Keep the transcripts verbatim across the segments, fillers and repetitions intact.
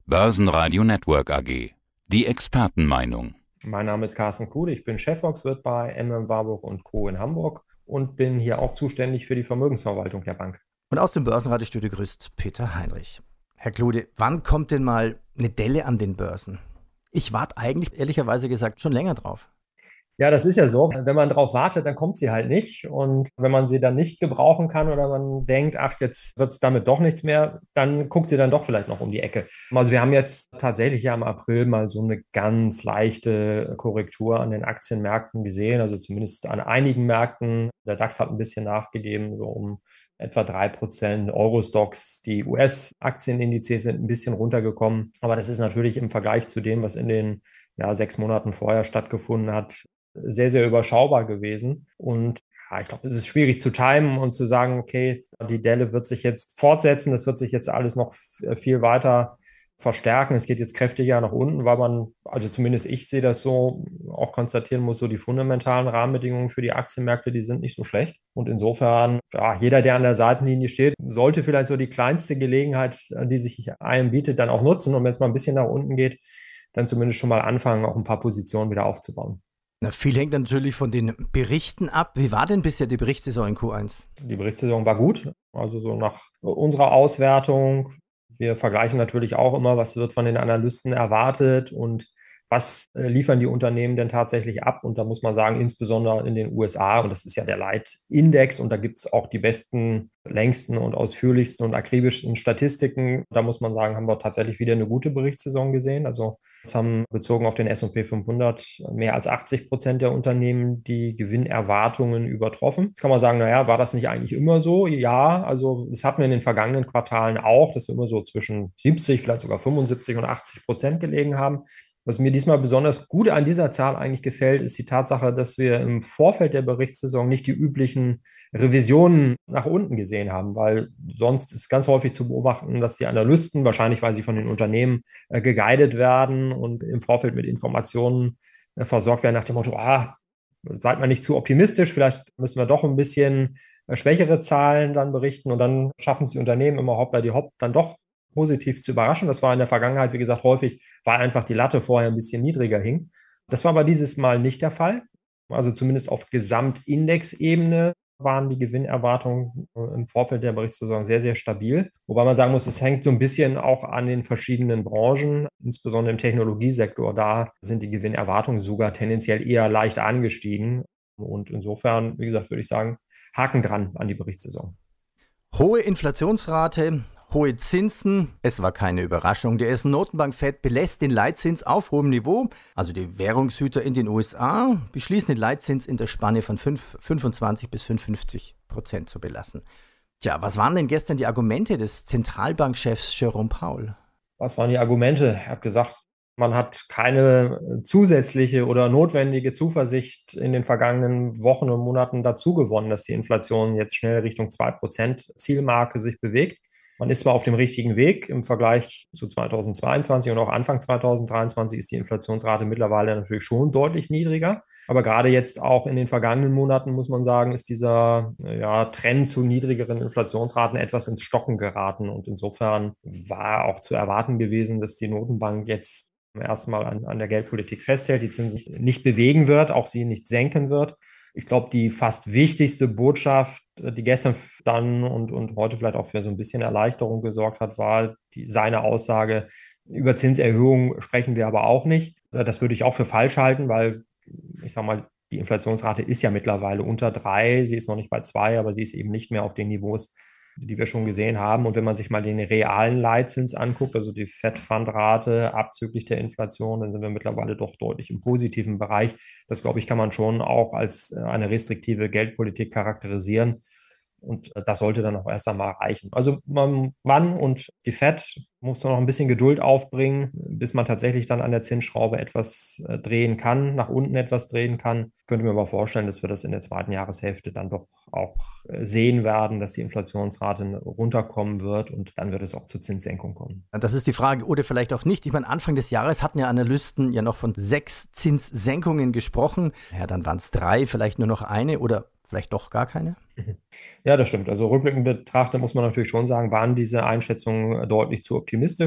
Börsenradio Network A G. Die Expertenmeinung. Mein Name ist Carsten Kuhle, ich bin Chefvolkswirt bei M M Warburg und Co. in Hamburg und bin hier auch zuständig für die Vermögensverwaltung der Bank. Und aus dem Börsenradiostudio grüßt Peter Heinrich. Herr Klude, wann kommt denn mal eine Delle an den Börsen? Ich warte eigentlich, ehrlicherweise gesagt, schon länger drauf. Ja, das ist ja so. Wenn man drauf wartet, dann kommt sie halt nicht. Und wenn man sie dann nicht gebrauchen kann oder man denkt, ach, jetzt wird es damit doch nichts mehr, dann guckt sie dann doch vielleicht noch um die Ecke. Also wir haben jetzt tatsächlich ja im April mal so eine ganz leichte Korrektur an den Aktienmärkten gesehen, also zumindest an einigen Märkten. Der DAX hat ein bisschen nachgegeben, so um etwa drei Prozent. Euro-Stocks, die U S-Aktienindizes sind ein bisschen runtergekommen. Aber das ist natürlich im Vergleich zu dem, was in den ja, sechs Monaten vorher stattgefunden hat, sehr, sehr überschaubar gewesen. Und ja, ich glaube, es ist schwierig zu timen und zu sagen, okay, die Delle wird sich jetzt fortsetzen, das wird sich jetzt alles noch viel weiter verstärken. Es geht jetzt kräftiger nach unten, weil man, also zumindest ich sehe das so, auch konstatieren muss, so die fundamentalen Rahmenbedingungen für die Aktienmärkte, die sind nicht so schlecht. Und insofern, ja, jeder, der an der Seitenlinie steht, sollte vielleicht so die kleinste Gelegenheit, die sich einem bietet, dann auch nutzen. Und wenn es mal ein bisschen nach unten geht, dann zumindest schon mal anfangen, auch ein paar Positionen wieder aufzubauen. Na, viel hängt natürlich von den Berichten ab. Wie war denn bisher die Berichtssaison in Q eins? Die Berichtssaison war gut, also so nach unserer Auswertung. Wir vergleichen natürlich auch immer, was wird von den Analysten erwartet und was liefern die Unternehmen denn tatsächlich ab? Und da muss man sagen, insbesondere in den U S A, und das ist ja der Leitindex, und da gibt es auch die besten, längsten und ausführlichsten und akribischsten Statistiken. Da muss man sagen, haben wir tatsächlich wieder eine gute Berichtssaison gesehen. Also es haben bezogen auf den S und P fünfhundert mehr als achtzig Prozent der Unternehmen die Gewinnerwartungen übertroffen. Jetzt kann man sagen, naja, war das nicht eigentlich immer so? Ja, also das hatten wir in den vergangenen Quartalen auch, dass wir immer so zwischen siebzig, vielleicht sogar fünfundsiebzig und achtzig Prozent gelegen haben. Was mir diesmal besonders gut an dieser Zahl eigentlich gefällt, ist die Tatsache, dass wir im Vorfeld der Berichtssaison nicht die üblichen Revisionen nach unten gesehen haben, weil sonst ist ganz häufig zu beobachten, dass die Analysten, wahrscheinlich weil sie von den Unternehmen äh, geguidet werden und im Vorfeld mit Informationen äh, versorgt werden nach dem Motto, ah, seid mal nicht zu optimistisch, vielleicht müssen wir doch ein bisschen äh, schwächere Zahlen dann berichten und dann schaffen es die Unternehmen immer hoppla die hopp dann doch positiv zu überraschen. Das war in der Vergangenheit, wie gesagt, häufig, weil einfach die Latte vorher ein bisschen niedriger hing. Das war aber dieses Mal nicht der Fall. Also zumindest auf Gesamtindexebene waren die Gewinnerwartungen im Vorfeld der Berichtssaison sehr, sehr stabil. Wobei man sagen muss, es hängt so ein bisschen auch an den verschiedenen Branchen, insbesondere im Technologiesektor. Da sind die Gewinnerwartungen sogar tendenziell eher leicht angestiegen. Und insofern, wie gesagt, würde ich sagen, Haken dran an die Berichtssaison. Hohe Inflationsrate, hohe Zinsen, es war keine Überraschung. Der U S-Notenbank Fed belässt den Leitzins auf hohem Niveau. Also die Währungshüter in den U S A beschließen den Leitzins in der Spanne von fünfundzwanzig bis fünfundfünfzig Prozent zu belassen. Tja, was waren denn gestern die Argumente des Zentralbankchefs Jerome Powell? Was waren die Argumente? Er hat gesagt, man hat keine zusätzliche oder notwendige Zuversicht in den vergangenen Wochen und Monaten dazu gewonnen, dass die Inflation jetzt schnell Richtung zwei Prozent Zielmarke sich bewegt. Man ist zwar auf dem richtigen Weg. Im Vergleich zu zweitausendzweiundzwanzig und auch Anfang zweitausenddreiundzwanzig ist die Inflationsrate mittlerweile natürlich schon deutlich niedriger. Aber gerade jetzt auch in den vergangenen Monaten, muss man sagen, ist dieser ja, Trend zu niedrigeren Inflationsraten etwas ins Stocken geraten. Und insofern war auch zu erwarten gewesen, dass die Notenbank jetzt erstmal an, an der Geldpolitik festhält, die Zinsen nicht bewegen wird, auch sie nicht senken wird. Ich glaube, die fast wichtigste Botschaft, die gestern dann und, und heute vielleicht auch für so ein bisschen Erleichterung gesorgt hat, war die, seine Aussage, über Zinserhöhungen sprechen wir aber auch nicht. Das würde ich auch für falsch halten, weil ich sage mal, die Inflationsrate ist ja mittlerweile unter drei. Sie ist noch nicht bei zwei, aber sie ist eben nicht mehr auf den Niveaus, die wir schon gesehen haben. Und wenn man sich mal den realen Leitzins anguckt, also die Fed-Fund-Rate abzüglich der Inflation, dann sind wir mittlerweile doch deutlich im positiven Bereich. Das, glaube ich, kann man schon auch als eine restriktive Geldpolitik charakterisieren. Und das sollte dann auch erst einmal reichen. Also man, man und die Fed muss noch ein bisschen Geduld aufbringen, bis man tatsächlich dann an der Zinsschraube etwas äh, drehen kann, nach unten etwas drehen kann. Ich könnte mir aber vorstellen, dass wir das in der zweiten Jahreshälfte dann doch auch äh, sehen werden, dass die Inflationsrate runterkommen wird und dann wird es auch zur Zinssenkung kommen. Das ist die Frage, oder vielleicht auch nicht. Ich meine, Anfang des Jahres hatten ja Analysten ja noch von sechs Zinssenkungen gesprochen. Ja, dann waren es drei, vielleicht nur noch eine oder vielleicht doch gar keine? Ja, das stimmt. Also rückblickend betrachtet muss man natürlich schon sagen, waren diese Einschätzungen deutlich zu optimistisch.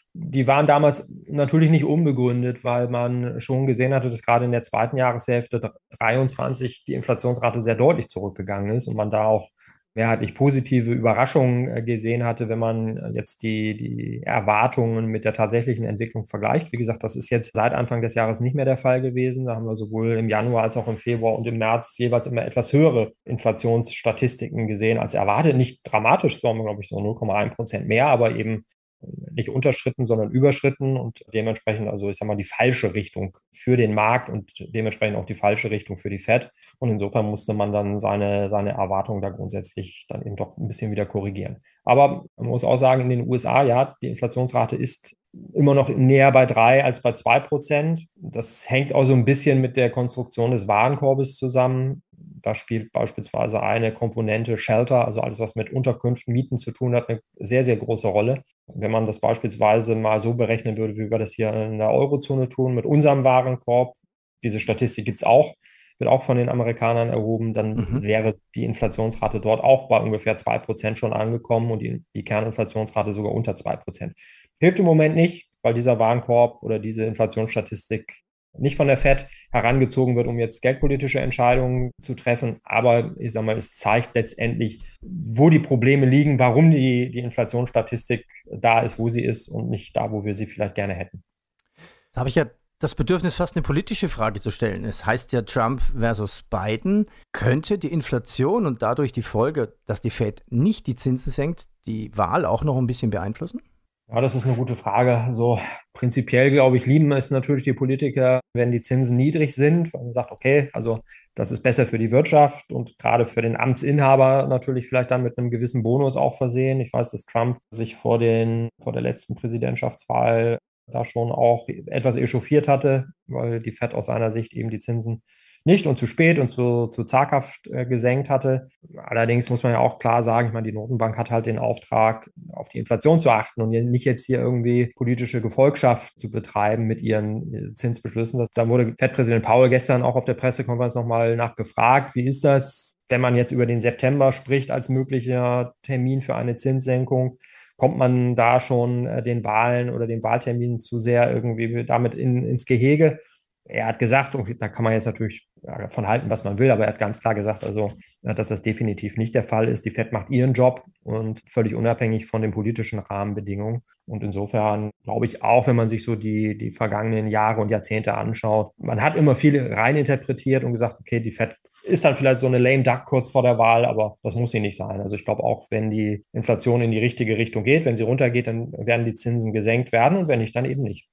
Die waren damals natürlich nicht unbegründet, weil man schon gesehen hatte, dass gerade in der zweiten Jahreshälfte dreiundzwanzig die Inflationsrate sehr deutlich zurückgegangen ist und man da auch mehrheitlich positive Überraschungen gesehen hatte, wenn man jetzt die, die Erwartungen mit der tatsächlichen Entwicklung vergleicht. Wie gesagt, das ist jetzt seit Anfang des Jahres nicht mehr der Fall gewesen. Da haben wir sowohl im Januar als auch im Februar und im März jeweils immer etwas höhere Inflationsstatistiken gesehen als erwartet. Nicht dramatisch, so haben wir, glaube ich, so null Komma eins Prozent mehr, aber eben nicht unterschritten, sondern überschritten und dementsprechend, also ich sag mal, die falsche Richtung für den Markt und dementsprechend auch die falsche Richtung für die Fed. Und insofern musste man dann seine, seine Erwartungen da grundsätzlich dann eben doch ein bisschen wieder korrigieren. Aber man muss auch sagen, in den U S A, ja, die Inflationsrate ist immer noch näher bei drei als bei zwei Prozent. Das hängt auch so ein bisschen mit der Konstruktion des Warenkorbes zusammen. Da spielt beispielsweise eine Komponente Shelter, also alles, was mit Unterkünften, Mieten zu tun hat, eine sehr, sehr große Rolle. Wenn man das beispielsweise mal so berechnen würde, wie wir das hier in der Eurozone tun, mit unserem Warenkorb, diese Statistik gibt es auch, wird auch von den Amerikanern erhoben, dann mhm. wäre die Inflationsrate dort auch bei ungefähr zwei Prozent schon angekommen und die, die Kerninflationsrate sogar unter zwei Prozent. Hilft im Moment nicht, weil dieser Warenkorb oder diese Inflationsstatistik nicht von der Fed herangezogen wird, um jetzt geldpolitische Entscheidungen zu treffen. Aber ich sag mal, es zeigt letztendlich, wo die Probleme liegen, warum die, die Inflationsstatistik da ist, wo sie ist und nicht da, wo wir sie vielleicht gerne hätten. Da habe ich ja das Bedürfnis, fast eine politische Frage zu stellen. Es heißt ja Trump versus Biden. Könnte die Inflation und dadurch die Folge, dass die Fed nicht die Zinsen senkt, die Wahl auch noch ein bisschen beeinflussen? Ja, das ist eine gute Frage. Also prinzipiell, glaube ich, lieben es natürlich die Politiker, wenn die Zinsen niedrig sind, weil man sagt, okay, also das ist besser für die Wirtschaft und gerade für den Amtsinhaber natürlich vielleicht dann mit einem gewissen Bonus auch versehen. Ich weiß, dass Trump sich vor den, vor der letzten Präsidentschaftswahl da schon auch etwas echauffiert hatte, weil die Fed aus seiner Sicht eben die Zinsen nicht und zu spät und zu, zu zaghaft äh, gesenkt hatte. Allerdings muss man ja auch klar sagen, ich meine, die Notenbank hat halt den Auftrag, auf die Inflation zu achten und nicht jetzt hier irgendwie politische Gefolgschaft zu betreiben mit ihren Zinsbeschlüssen. Da wurde Fed-Präsident Powell gestern auch auf der Pressekonferenz nochmal nachgefragt, wie ist das, wenn man jetzt über den September spricht als möglicher Termin für eine Zinssenkung? Kommt man da schon äh, den Wahlen oder den Wahlterminen zu sehr irgendwie damit in, ins Gehege? Er hat gesagt, und da kann man jetzt natürlich davon halten, was man will, aber er hat ganz klar gesagt, also, dass das definitiv nicht der Fall ist. Die Fed macht ihren Job und völlig unabhängig von den politischen Rahmenbedingungen. Und insofern glaube ich auch, wenn man sich so die, die vergangenen Jahre und Jahrzehnte anschaut, man hat immer viele reininterpretiert und gesagt, okay, die Fed ist dann vielleicht so eine lame duck kurz vor der Wahl, aber das muss sie nicht sein. Also ich glaube auch, wenn die Inflation in die richtige Richtung geht, wenn sie runtergeht, dann werden die Zinsen gesenkt werden und wenn nicht, dann eben nicht.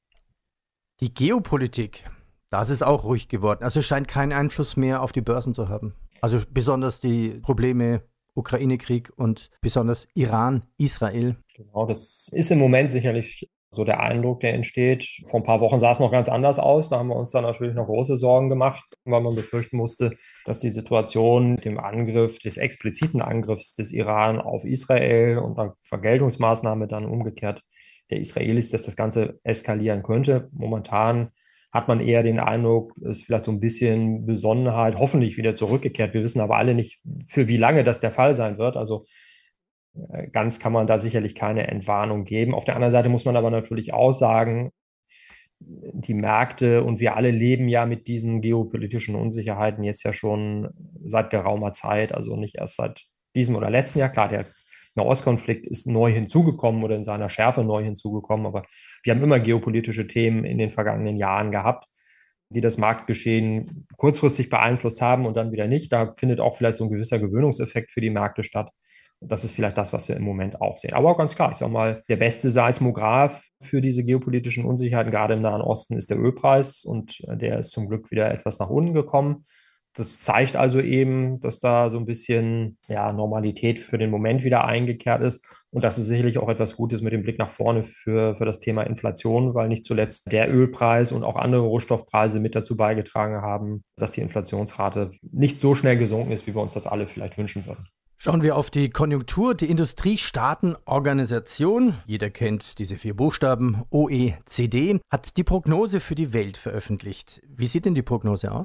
Die Geopolitik, das ist auch ruhig geworden. Also scheint keinen Einfluss mehr auf die Börsen zu haben. Also besonders die Probleme Ukraine-Krieg und besonders Iran, Israel. Genau, das ist im Moment sicherlich so der Eindruck, der entsteht. Vor ein paar Wochen sah es noch ganz anders aus. Da haben wir uns dann natürlich noch große Sorgen gemacht, weil man befürchten musste, dass die Situation mit dem Angriff, des expliziten Angriffs des Iran auf Israel und dann Vergeltungsmaßnahme dann umgekehrt der Israelis, dass das Ganze eskalieren könnte. Momentan hat man eher den Eindruck, es ist vielleicht so ein bisschen Besonnenheit, hoffentlich wieder zurückgekehrt. Wir wissen aber alle nicht, für wie lange das der Fall sein wird. Also ganz kann man da sicherlich keine Entwarnung geben. Auf der anderen Seite muss man aber natürlich auch sagen, die Märkte und wir alle leben ja mit diesen geopolitischen Unsicherheiten jetzt ja schon seit geraumer Zeit, also nicht erst seit diesem oder letzten Jahr. Klar, der Nahostkonflikt ist neu hinzugekommen oder in seiner Schärfe neu hinzugekommen, aber wir haben immer geopolitische Themen in den vergangenen Jahren gehabt, die das Marktgeschehen kurzfristig beeinflusst haben und dann wieder nicht. Da findet auch vielleicht so ein gewisser Gewöhnungseffekt für die Märkte statt. Und das ist vielleicht das, was wir im Moment auch sehen. Aber auch ganz klar, ich sage mal, der beste Seismograph für diese geopolitischen Unsicherheiten, gerade im Nahen Osten, ist der Ölpreis und der ist zum Glück wieder etwas nach unten gekommen. Das zeigt also eben, dass da so ein bisschen ja, Normalität für den Moment wieder eingekehrt ist. Und das ist sicherlich auch etwas Gutes mit dem Blick nach vorne für, für das Thema Inflation, weil nicht zuletzt der Ölpreis und auch andere Rohstoffpreise mit dazu beigetragen haben, dass die Inflationsrate nicht so schnell gesunken ist, wie wir uns das alle vielleicht wünschen würden. Schauen wir auf die Konjunktur. Die Industriestaatenorganisation, jeder kennt diese vier Buchstaben, O E C D, hat die Prognose für die Welt veröffentlicht. Wie sieht denn die Prognose aus?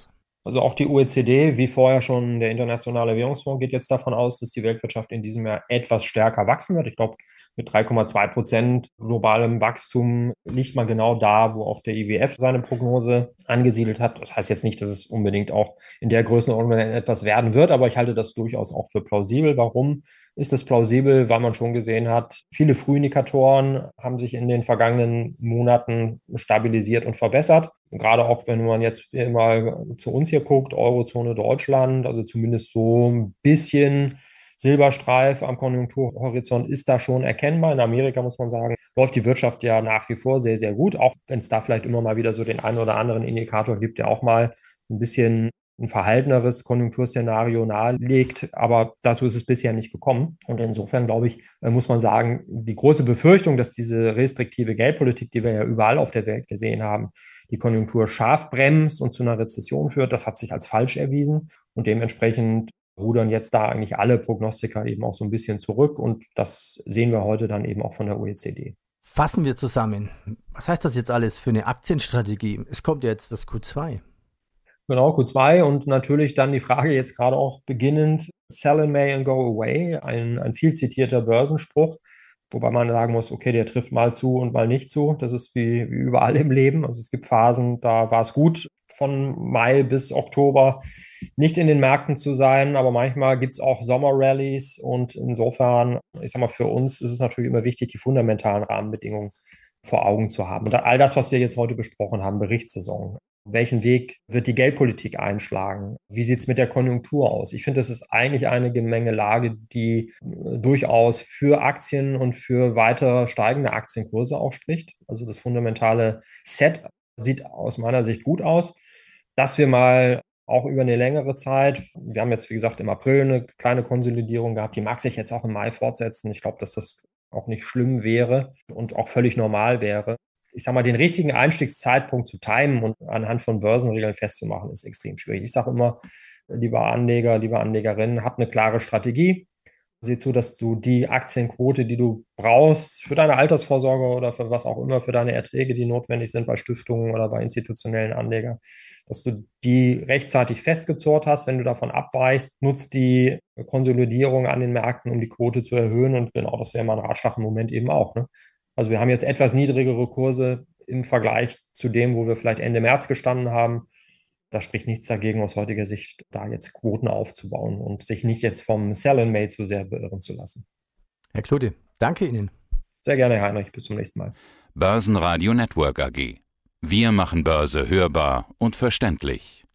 Also auch die O E C D, wie vorher schon der Internationale Währungsfonds, geht jetzt davon aus, dass die Weltwirtschaft in diesem Jahr etwas stärker wachsen wird. Ich glaube, mit drei Komma zwei Prozent globalem Wachstum liegt man genau da, wo auch der I W F seine Prognose angesiedelt hat. Das heißt jetzt nicht, dass es unbedingt auch in der Größenordnung etwas werden wird, aber ich halte das durchaus auch für plausibel. Warum ist es plausibel? Weil man schon gesehen hat, viele Frühindikatoren haben sich in den vergangenen Monaten stabilisiert und verbessert. Und gerade auch, wenn man jetzt mal zu uns hier guckt, Eurozone Deutschland, also zumindest so ein bisschen Silberstreif am Konjunkturhorizont ist da schon erkennbar. In Amerika, muss man sagen, läuft die Wirtschaft ja nach wie vor sehr, sehr gut, auch wenn es da vielleicht immer mal wieder so den einen oder anderen Indikator gibt, der auch mal ein bisschen ein verhalteneres Konjunkturszenario nahelegt, aber dazu ist es bisher nicht gekommen. Und insofern, glaube ich, muss man sagen, die große Befürchtung, dass diese restriktive Geldpolitik, die wir ja überall auf der Welt gesehen haben, die Konjunktur scharf bremst und zu einer Rezession führt, das hat sich als falsch erwiesen. Und dementsprechend rudern jetzt da eigentlich alle Prognostiker eben auch so ein bisschen zurück. Und das sehen wir heute dann eben auch von der O E C D. Fassen wir zusammen. Was heißt das jetzt alles für eine Aktienstrategie? Es kommt ja jetzt das Q zwei. Genau, Q zwei und natürlich dann die Frage jetzt gerade auch beginnend, sell in May and go away, ein, ein viel zitierter Börsenspruch, wobei man sagen muss, okay, der trifft mal zu und mal nicht zu. Das ist wie, wie überall im Leben. Also es gibt Phasen, da war es gut, von Mai bis Oktober nicht in den Märkten zu sein, aber manchmal gibt es auch Sommerrallies und insofern, ich sag mal, für uns ist es natürlich immer wichtig, die fundamentalen Rahmenbedingungen vor Augen zu haben. Und all das, was wir jetzt heute besprochen haben, Berichtssaison. Welchen Weg wird die Geldpolitik einschlagen? Wie sieht es mit der Konjunktur aus? Ich finde, das ist eigentlich eine Gemengelage, die äh, durchaus für Aktien und für weiter steigende Aktienkurse auch spricht. Also das fundamentale Set sieht aus meiner Sicht gut aus. Dass wir mal auch über eine längere Zeit, wir haben jetzt, wie gesagt, im April eine kleine Konsolidierung gehabt, die mag sich jetzt auch im Mai fortsetzen. Ich glaube, dass das auch nicht schlimm wäre und auch völlig normal wäre. Ich sage mal, den richtigen Einstiegszeitpunkt zu timen und anhand von Börsenregeln festzumachen, ist extrem schwierig. Ich sage immer, lieber Anleger, lieber Anlegerinnen, hab eine klare Strategie. Sieh zu, dass du die Aktienquote, die du brauchst für deine Altersvorsorge oder für was auch immer, für deine Erträge, die notwendig sind bei Stiftungen oder bei institutionellen Anlegern, dass du die rechtzeitig festgezurrt hast. Wenn du davon abweichst, nutzt die Konsolidierung an den Märkten, um die Quote zu erhöhen. Und genau das wäre mein Ratschlag im Moment eben auch. Ne? Also wir haben jetzt etwas niedrigere Kurse im Vergleich zu dem, wo wir vielleicht Ende März gestanden haben. Da spricht nichts dagegen aus heutiger Sicht, da jetzt Quoten aufzubauen und sich nicht jetzt vom Sell in May zu sehr beirren zu lassen. Herr Klude, danke Ihnen. Sehr gerne, Herr Heinrich. Bis zum nächsten Mal. Börsenradio Network A G. Wir machen Börse hörbar und verständlich.